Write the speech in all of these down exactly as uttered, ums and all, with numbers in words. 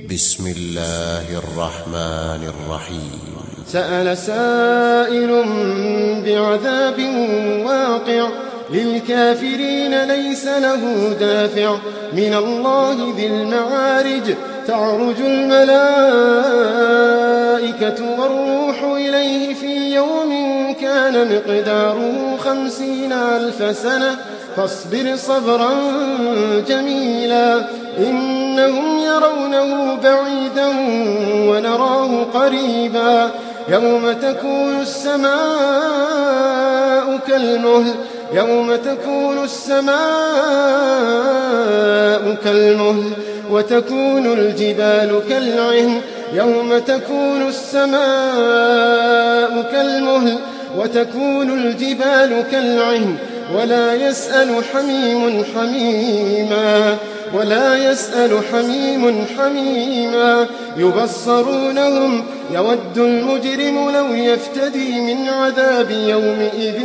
بسم الله الرحمن الرحيم. سأل سائل بعذاب واقع للكافرين ليس له دافع من الله ذي المعارج تعرج الملائكة والروح إليه في يوم كان مقداره خمسين ألف سنة فاصبر صبرا جميلا إنهم يرونه بعيدا ونراه قريبا يوم تكون السماء كالمهل يوم تكون السماء كالمهل وتكون الجبال كالعهن يوم تكون السماء كالمهل وتكون الجبال كالعهن ولا يسأل حميم حميما ولا يسأل حميم حميما يبصرونهم يود المجرم لو يفتدي من عذاب يومئذ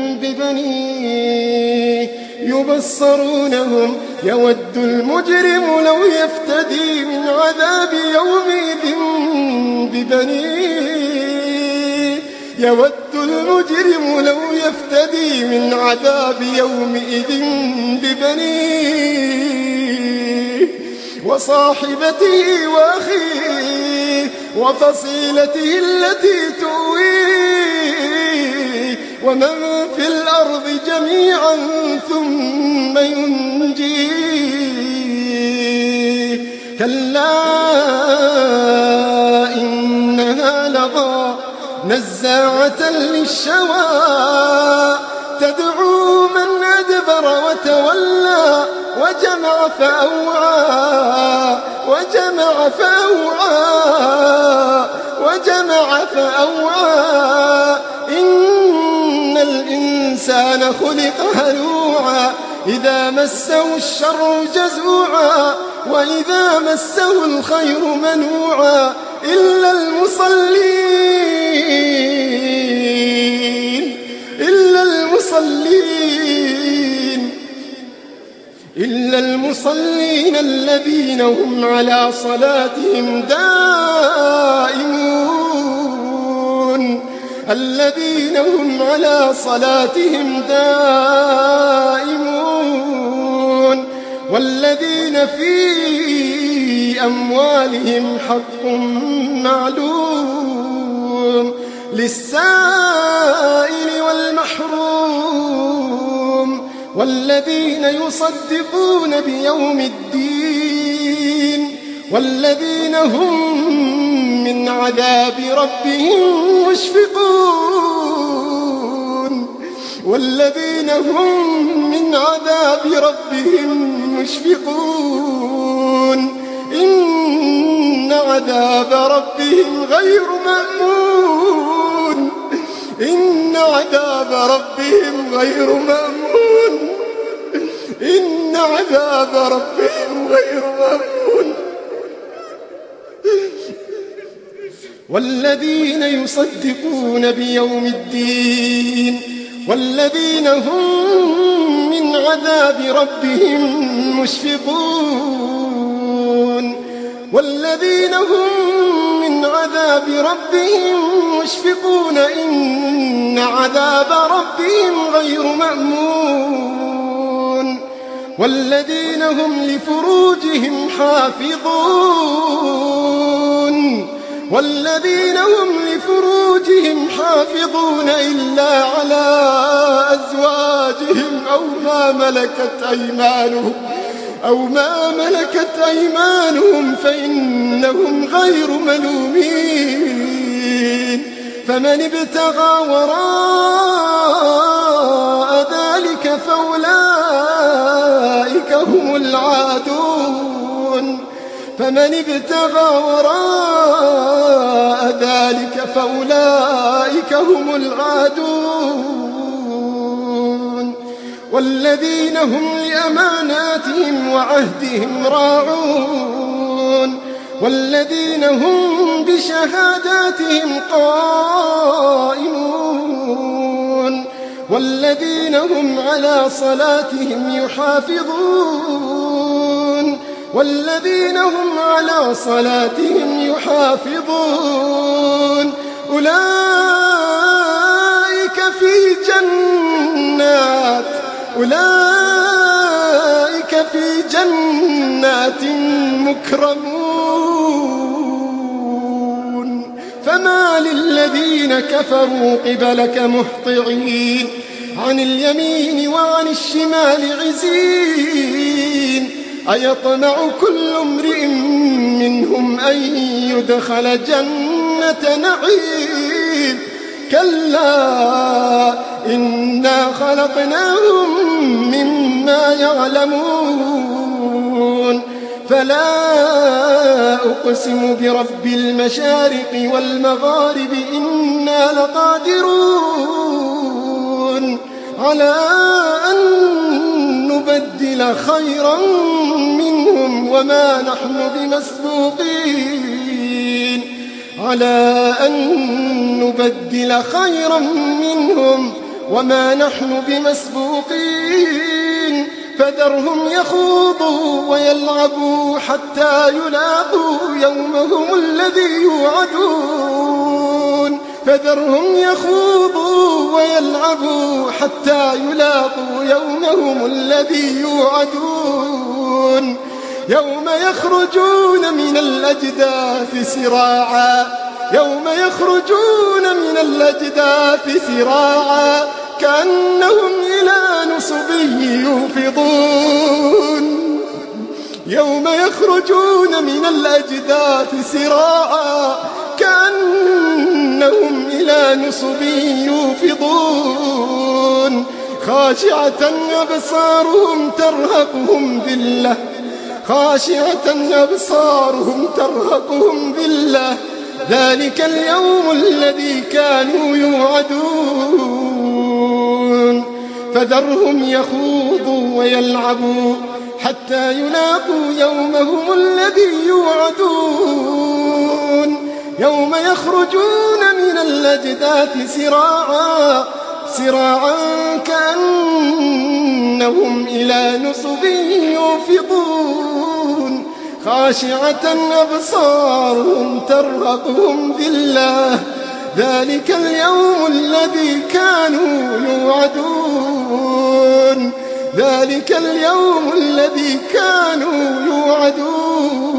ببنيه يبصرونهم يود المجرم لو يفتدي من عذاب يومئذ ببنيه يود المجرم لو يفتدي من عذاب يومئذ ببنيه وصاحبته وأخيه وفصيلته التي تؤويه ومن في الأرض جميعا ثم ينجيه كلا إنها لظى نزاعة للشوى تدعو من أدبر وتولى وجمع فأوعى وجمع فأوعى وجمع فأوعى إن الإنسان خلق هلوعا إذا مسه الشر جزوعا وإذا مسه الخير منوعا إلا المصلين إلا المصلين إلا المصلين الذين هم على صلاتهم دائمون الذين هم على صلاتهم دائمون والذين في أموالهم حق معلوم للسائل والمحروم والذين يصدقون بيوم الدين والذين هم من عذاب ربهم مشفقون والذين هم من عذاب ربهم مشفقون إن عذاب ربهم غير مأمون إن عذاب ربهم غير مأمون إن عذاب ربهم غير مأمون والذين يصدقون بيوم الدين والذين هم من عذاب ربهم مشفقون والذين هم من عذاب ربهم مشفقون إن عذاب ربهم غير مأمون والذين هم لفروجهم حافظون والذين هم لفروجهم حافظون إلا على أزواجهم أو ما ملكت أيمانهم أو ما ملكت أيمانهم فإنهم غير ملومين فمن ابتغى وراء ذلك فأولئك هم العادون فمن ابتغى وراء ذلك فأولئك هم العادون والذين هم لأماناتهم وعهدهم راعون والذين هم بشهاداتهم قائمون والذين هم على صلاتهم يحافظون والذين هم على صلاتهم يحافظون أولئك في جنات أولئك في جنات مكرمون فما للذين كفروا قبلك مهطعين عن اليمين وعن الشمال عزين أيطمع كل امرئ منهم أن يدخل جنة نعيم كلا إنا خلقناهم مما يعلمون فلا أقسم برب المشارق والمغارب إنا لقادرون على أن نبدل خيرا منهم وما نحن بمسبوقين على أن نبدل خيرا منهم وما نحن بمسبوقين فذرهم يخوضوا ويلعبوا حتى يلاقوا يومهم الذي يوعدون فذرهم يخوضوا ويلعبوا حتى يلاقوا يومهم الذي يوعدون يوم يخرجون من الأجداث سراعا يوم يخرجون من الأجداث سراعا كأنهم إلى نصب يوفضون يوم يخرجون من الأجداث سراعا كأنهم إلى نصب يوفضون خاشعة أبصارهم ترهقهم ذلة خاشعة أبصارهم ترهقهم ذلة ذلك اليوم الذي كانوا يوعدون فذرهم يخوضوا ويلعبوا حتى يلاقوا يومهم الذي يوعدون يوم يخرجون من الأجداث سراعا سراعا كأنهم إلى نصب يوفضون خاشعة أبصارهم ترهقهم ذلة ذلك اليوم الذي كانوا يوعدون ذلك اليوم الذي كانوا يوعدون